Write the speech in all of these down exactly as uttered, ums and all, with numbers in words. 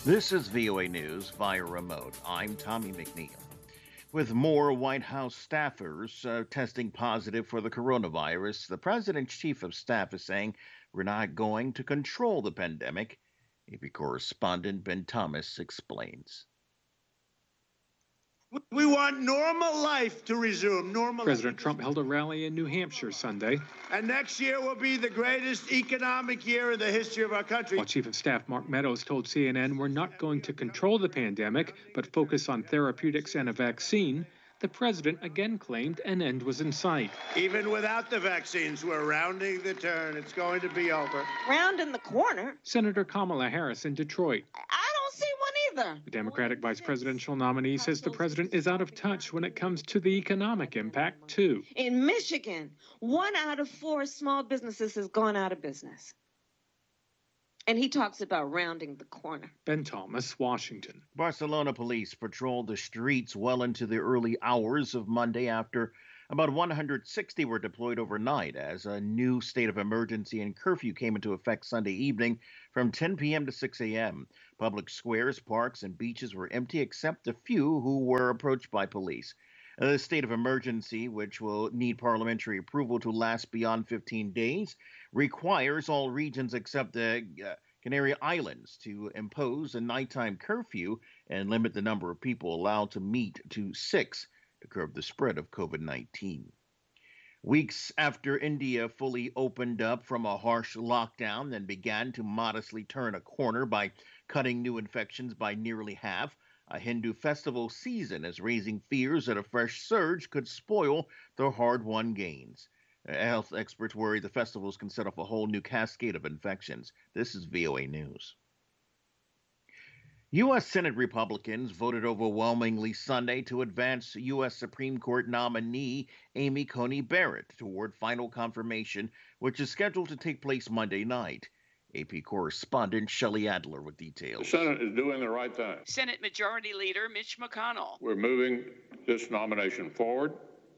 This is V O A News via remote. I'm Tommy McNeil. With more White House staffers uh, testing positive for the coronavirus, the president's chief of staff is saying we're not going to control the pandemic. A P correspondent Ben Thomas explains. We want normal life to resume. Normal President life. Trump held a rally in New Hampshire Sunday. And next year will be the greatest economic year in the history of our country. While Chief of Staff Mark Meadows told C N N we're not going to control the pandemic, but focus on therapeutics and a vaccine, the president again claimed an end was in sight. Even without the vaccines, we're rounding the turn. It's going to be over. Rounding the corner? Senator Kamala Harris in Detroit. I don't see one either. The Democratic vice presidential nominee says the president is out of touch when it comes to the economic impact, too. In Michigan, one out of four small businesses has gone out of business. And he talks about rounding the corner. Ben Thomas, Washington. Barcelona police patrolled the streets well into the early hours of Monday after about one hundred sixty were deployed overnight as a new state of emergency and curfew came into effect Sunday evening from ten p.m. to six a.m. Public squares, parks, and beaches were empty except a few who were approached by police. The state of emergency, which will need parliamentary approval to last beyond fifteen days, requires all regions except the uh, Canary Islands to impose a nighttime curfew and limit the number of people allowed to meet to six to curb the spread of COVID nineteen. Weeks after India fully opened up from a harsh lockdown and began to modestly turn a corner by cutting new infections by nearly half, a Hindu festival season is raising fears that a fresh surge could spoil their hard-won gains. Health experts worry the festivals can set off a whole new cascade of infections. This is V O A News. U S. Senate Republicans voted overwhelmingly Sunday to advance U S. Supreme Court nominee Amy Coney Barrett toward final confirmation, which is scheduled to take place Monday night. A P correspondent Shelley Adler with details. The Senate is doing the right thing. Senate Majority Leader Mitch McConnell. We're moving this nomination forward.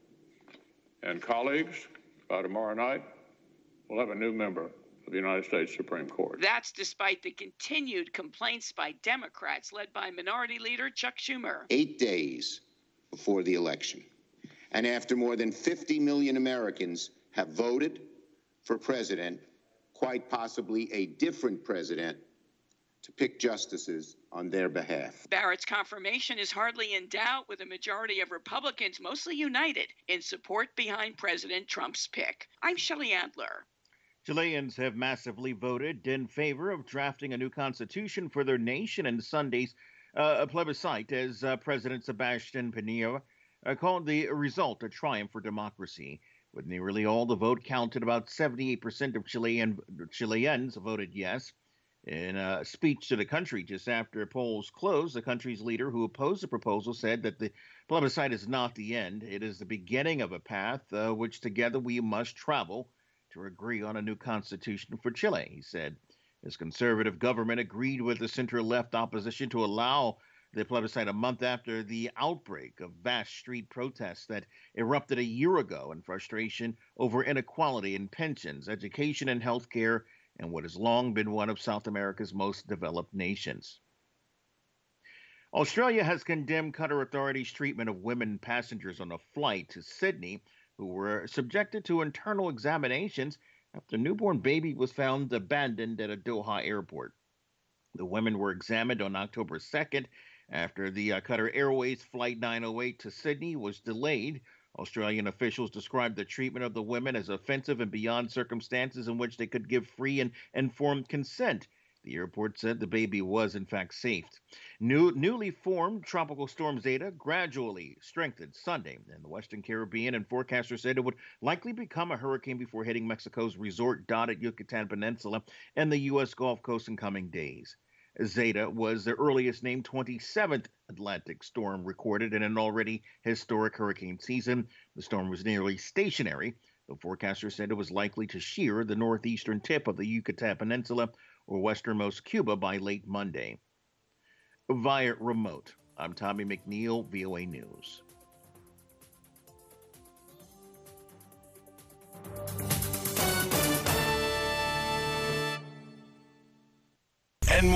And colleagues, by tomorrow night, we'll have a new member of the United States Supreme Court. That's despite the continued complaints by Democrats led by Minority Leader Chuck Schumer. Eight days before the election, and after more than fifty million Americans have voted for president, quite possibly a different president, to pick justices on their behalf. Barrett's confirmation is hardly in doubt, with a majority of Republicans mostly united in support behind President Trump's pick. I'm Shelley Adler. Chileans have massively voted in favor of drafting a new constitution for their nation in Sunday's uh, plebiscite, as uh, President Sebastián Piñera uh, called the result a triumph for democracy. With nearly all the vote counted, about seventy-eight percent of Chilean, Chileans voted yes. In a speech to the country just after polls closed, the country's leader who opposed the proposal said that the plebiscite is not the end. It is the beginning of a path uh, which together we must travel to agree on a new constitution for Chile, he said. His conservative government agreed with the center-left opposition to allow the plebiscite a month after the outbreak of vast street protests that erupted a year ago in frustration over inequality in pensions, education, and health care, and what has long been one of South America's most developed nations. Australia has condemned Qatar authorities' treatment of women passengers on a flight to Sydney who were subjected to internal examinations after a newborn baby was found abandoned at a Doha airport. The women were examined on October second after the uh, Qatar Airways Flight nine oh eight to Sydney was delayed. Australian officials described the treatment of the women as offensive and beyond circumstances in which they could give free and informed consent. The airport said the baby was, in fact, safe. New, newly formed Tropical Storm Zeta gradually strengthened Sunday in the Western Caribbean, and forecasters said it would likely become a hurricane before hitting Mexico's resort-dotted Yucatan Peninsula and the U S Gulf Coast in coming days. Zeta was the earliest named twenty-seventh Atlantic storm recorded in an already historic hurricane season. The storm was nearly stationary. The forecaster said it was likely to shear the northeastern tip of the Yucatan Peninsula or westernmost Cuba by late Monday. Via remote, I'm Tommy McNeil, V O A News.